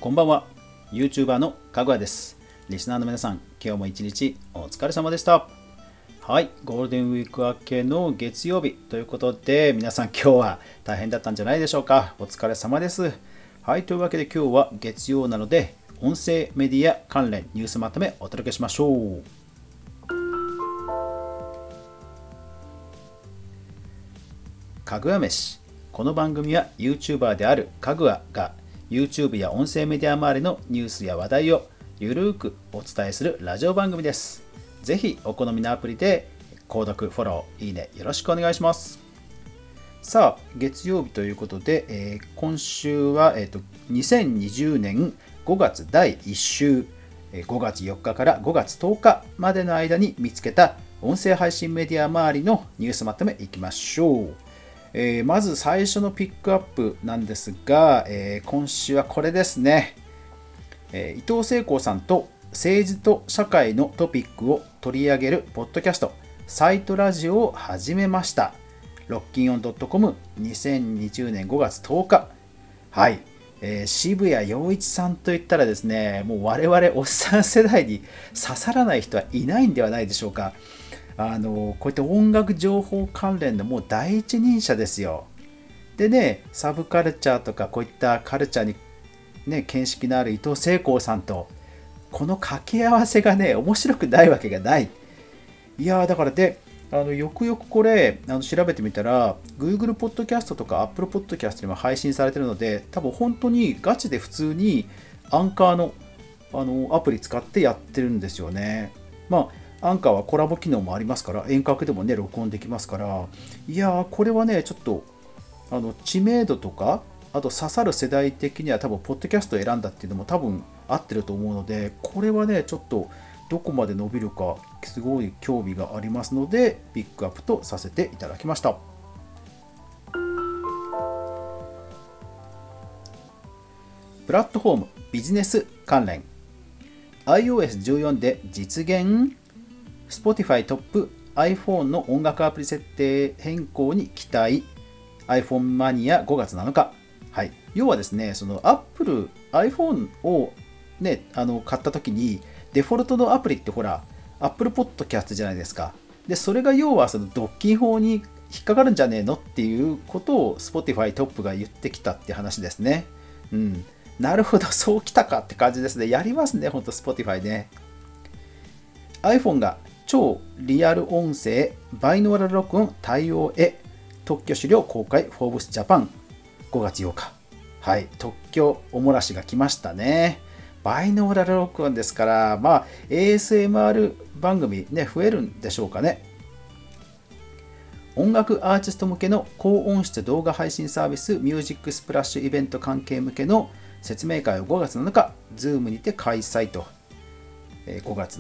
こんばんは。YouTuber のかぐわです。リスナーの皆さん、今日も一日お疲れ様でした。はい、ゴールデンウィーク明けの月曜日ということで、皆さん今日は大変だったんじゃないでしょうか。お疲れ様です。はい、というわけで今日は月曜なので、音声メディア関連ニュースまとめお届けしましょう。かぐわ飯。この番組は YouTuber であるかぐわがYouTube や音声メディア周りのニュースや話題をゆるーくお伝えするラジオ番組です。ぜひお好みのアプリで購読、フォロー、いいねよろしくお願いします。さあ、月曜日ということで、今週は、2020年5月第1週、5月4日から5月10日までの間に見つけた音声配信メディア周りのニュースまとめいきましょう。まず最初のピックアップなんですが、今週はこれですね。伊藤聖子さんと政治と社会のトピックを取り上げるポッドキャストサイトラジオを始めました。ロッキンオン .com2020 年5月10日。はい、渋谷陽一さんといったらですね、もう我々おっさん世代に刺さらない人はいないんではないでしょうか。こういった音楽情報関連のもう第一人者ですよ。でね、サブカルチャーとかこういったカルチャーにね、見識のある伊藤聖光さんと、この掛け合わせがね、面白くないわけがない。いやー、だからで、よくよくこれ調べてみたら、Google ポッドキャストとか Apple ポッドキャストにも配信されているので、多分本当にガチで普通にアンカーの、アプリ使ってやってるんですよね。まあアンカーはコラボ機能もありますから、遠隔でもね、録音できますから、いやー、これはね、ちょっと、知名度とか、あと刺さる世代的には多分、ポッドキャストを選んだっていうのも多分合ってると思うので、これはね、ちょっと、どこまで伸びるか、すごい興味がありますので、ピックアップとさせていただきました。プラットフォーム、ビジネス関連。iOS14 で実現Spotify トップ iPhone の音楽アプリ設定変更に期待 iPhone マニア5月7日、はい、要はですね、その Apple iPhone を、ね、買った時にデフォルトのアプリってほら Apple Podcast じゃないですか。でそれが要はその独禁法に引っかかるんじゃねえのっていうことを Spotify トップが言ってきたって話ですね。うん、なるほど、そうきたかって感じですね。やりますね、ほんと Spotify ね。iPhone が超リアル音声バイノーラル録音対応へ特許資料公開フォーブスジャパン5月8日。はい、特許おもらしが来ましたね。バイノーラル録音ですから、まあ ASMR 番組ね、増えるんでしょうかね。音楽アーティスト向けの高音質動画配信サービスミュージックスプラッシュイベント関係向けの説明会を5月7日、Zoom にて開催と。5月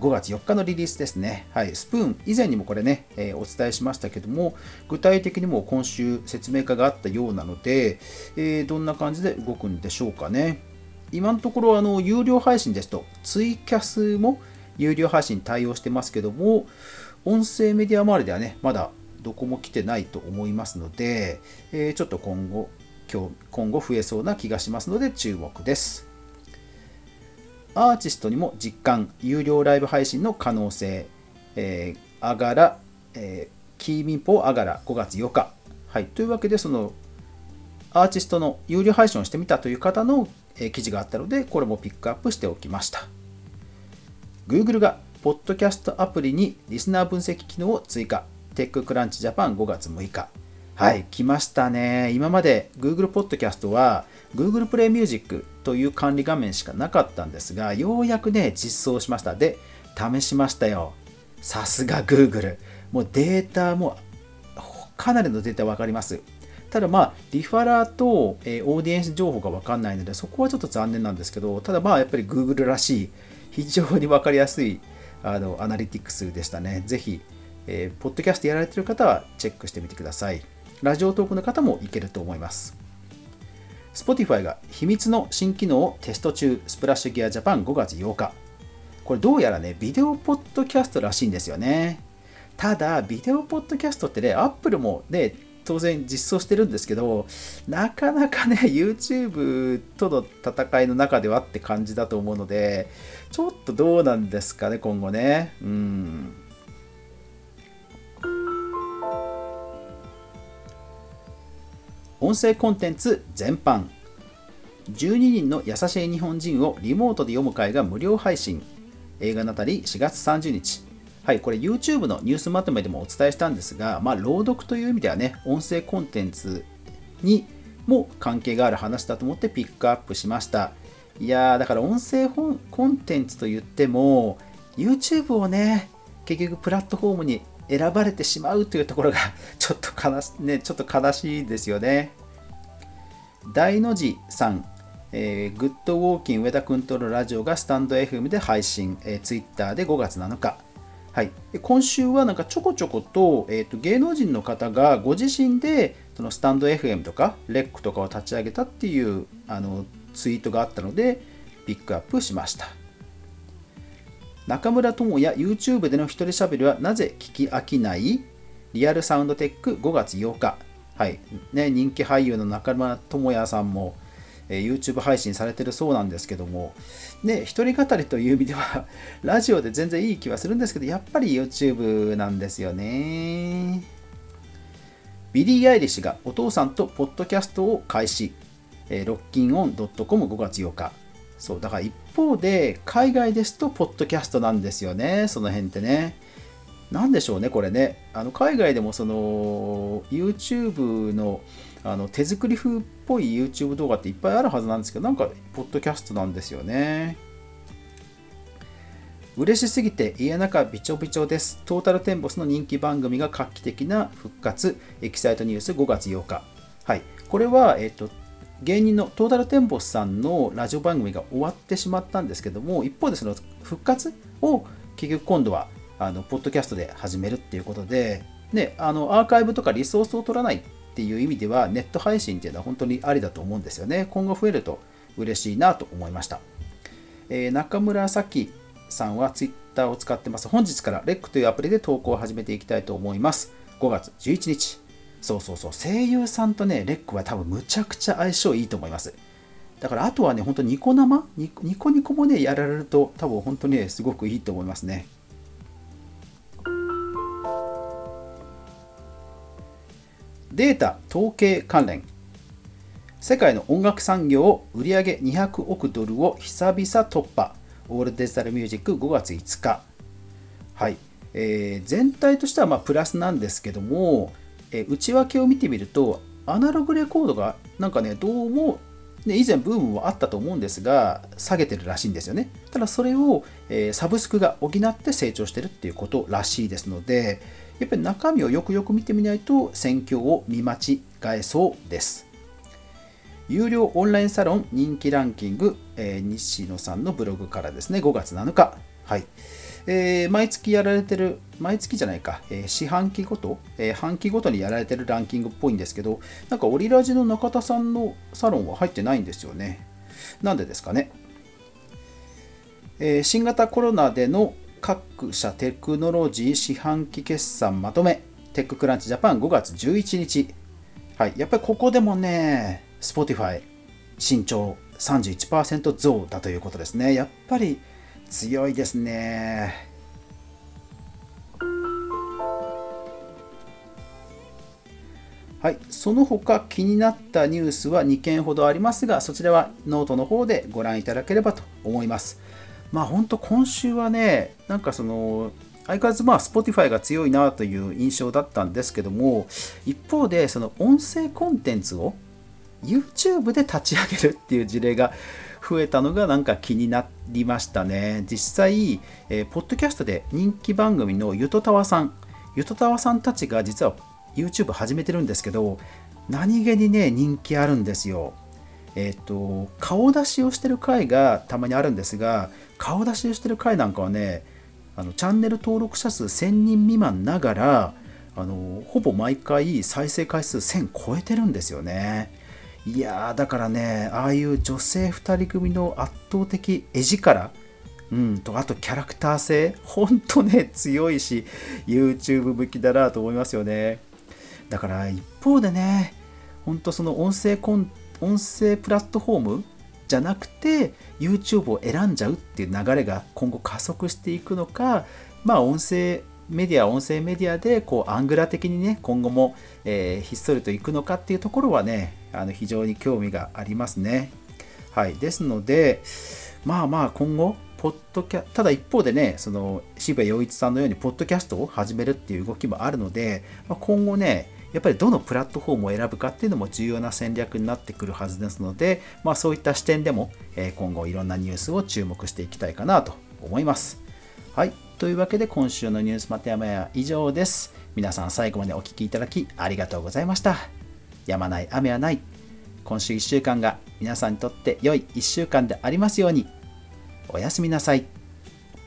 4日のリリースですね。はい、スプーン、以前にもこれね、お伝えしましたけども、具体的にも今週説明会があったようなので、どんな感じで動くんでしょうかね。今のところ、有料配信ですと、ツイキャスも有料配信に対応してますけども、音声メディア周りではね、まだどこも来てないと思いますので、ちょっと今後増えそうな気がしますので注目です。アーティストにも実感、有料ライブ配信の可能性、あがら、キーミンポあがら5月8日。はい、というわけで、そのアーティストの有料配信をしてみたという方の、記事があったので、これもピックアップしておきました。Google がポッドキャストアプリにリスナー分析機能を追加。テッククランチジャパン5月6日。はい、来ましたね。今まで Google ポッドキャストは Google プレイミュージックという管理画面しかなかったんですが、ようやくね、実装しました。で、試しましたよ。さすが Google。もうデータもかなりのデータ分かります。ただまあ、リファラーと、オーディエンス情報が分かんないので、そこはちょっと残念なんですけど、ただまあ、やっぱり Google らしい、非常に分かりやすいアナリティクスでしたね。ぜひ、ポッドキャストやられている方はチェックしてみてください。ラジオトークの方もいけると思います。Spotify が秘密の新機能をテスト中、スプラッシュギアジャパン5月8日。これどうやらね、ビデオポッドキャストらしいんですよね。ただ、ビデオポッドキャストってね、Apple もね、 当然実装してるんですけど、なかなかね YouTube との戦いの中ではって感じだと思うので、ちょっとどうなんですかね今後ね。音声コンテンツ全般、12人の優しい日本人をリモートで読む会が無料配信。映画のあたり4月30日。はい、これ YouTube のニュースまとめでもお伝えしたんですが、朗読という意味ではね、音声コンテンツにも関係がある話だと思ってピックアップしました。いやー、だから音声コンテンツといっても、YouTube をね、結局プラットフォームに選ばれてしまうというところがちょっと悲しいですよね。大の字さん、グッドウォーキン上田くんとのラジオがスタンド FM で配信、Twitter で5月7日。はい、今週はなんかちょこちょこと、芸能人の方がご自身でそのスタンド FM とかレックとかを立ち上げたっていうツイートがあったのでピックアップしました。中村智也 YouTube での一人しゃべりはなぜ聞き飽きない？リアルサウンドテック5月8日。はいね、人気俳優の中村智也さんも、YouTube 配信されてるそうなんですけども、ね、一人語りという意味ではラジオで全然いい気はするんですけど、やっぱり YouTube なんですよね。ビリー・アイリッシュがお父さんとポッドキャストを開始。ロッキンオン .com 5月8日。そうだから一方で海外ですとポッドキャストなんですよね。その辺ってね、なんでしょうねこれね。海外でもその YouTube の手作り風っぽい YouTube 動画っていっぱいあるはずなんですけど、なんかポッドキャストなんですよね。嬉しすぎて家の中びちょびちょです。トータルテンボスの人気番組が画期的な復活。エキサイトニュース5月8日。はい、これは、芸人のトータルテンボスさんのラジオ番組が終わってしまったんですけども、一方でその復活を結局今度はポッドキャストで始めるっていうことで、ね、アーカイブとかリソースを取らないっていう意味ではネット配信っていうのは本当にありだと思うんですよね。今後増えると嬉しいなと思いました。中村咲さんはツイッターを使ってます。本日からレックというアプリで投稿を始めていきたいと思います。5月11日。そう声優さんとねレックは多分むちゃくちゃ相性いいと思います。だからあとはね本当ニコ生ニコニコもねやられると多分本当にねすごくいいと思いますね。データ統計関連。世界の音楽産業売上200億ドルを久々突破。オールデジタルミュージック5月5日。はい、全体としてはプラスなんですけども、内訳を見てみるとアナログレコードがなんかねどうも、ね、以前ブームもあったと思うんですが下げてるらしいんですよね。ただそれを、サブスクが補って成長してるっていうことらしいですので、やっぱり中身をよくよく見てみないと戦況を見間違えそうです。有料オンラインサロン人気ランキング、西野さんのブログからですね、5月7日。はい。毎月やられてる、毎月じゃないか、四半期ごと、半期ごとにやられてるランキングっぽいんですけど、なんかオリラジの中田さんのサロンは入ってないんですよね。なんでですかね。新型コロナでの各社テクノロジー四半期決算まとめ、テッククランチジャパン5月11日。はい。やっぱりここでもね、Spotify 身長 31% 増だということですね。やっぱり強いですね。はい、その他気になったニュースは2件ほどありますが、そちらはノートの方でご覧いただければと思います。本当今週はね、なんか相変わらずSpotify が強いなという印象だったんですけども、一方でその音声コンテンツをYouTube で立ち上げるっていう事例が増えたのがなんか気になりましたね。実際、ポッドキャストで人気番組のゆとたわさんたちが実は YouTube 始めてるんですけど、何気にね人気あるんですよ。顔出しをしてる回がたまにあるんですが、顔出しをしてる回なんかはね、チャンネル登録者数1000人未満ながらほぼ毎回再生回数1000超えてるんですよね。いやーだからね、ああいう女性2人組の圧倒的絵力、とあとキャラクター性、ほんとね強いし YouTube 向きだなと思いますよね。 だから一方でね、本当その音声プラットフォームじゃなくて YouTube を選んじゃうっていう流れが今後加速していくのか、音声メディアでこうアングラ的にね、今後も、ひっそりといくのかっていうところはね、非常に興味がありますね。はい。ですので、今後、ただ一方でね、その渋谷陽一さんのようにポッドキャストを始めるっていう動きもあるので、今後ね、やっぱりどのプラットフォームを選ぶかっていうのも重要な戦略になってくるはずですので、そういった視点でも、今後いろんなニュースを注目していきたいかなと思います。はい。というわけで今週のニュースまとめは以上です。皆さん最後までお聞きいただきありがとうございました。やまない雨はない。今週1週間が皆さんにとって良い1週間でありますように。おやすみなさい。